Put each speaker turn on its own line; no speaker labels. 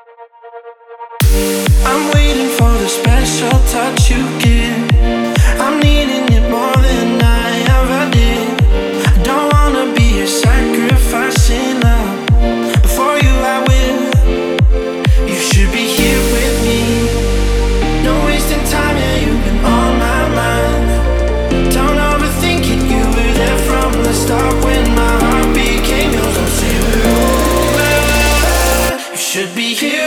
I'm waiting for the special touch you give. I'm needing it more than I ever did. I don't wanna be a sacrificing love. Before you I will. You should be here with me. No wasting time, yeah, you've been on my mind. Don't overthink it, you were there from the start. When my heart became yours, I'll say we're over. You should be here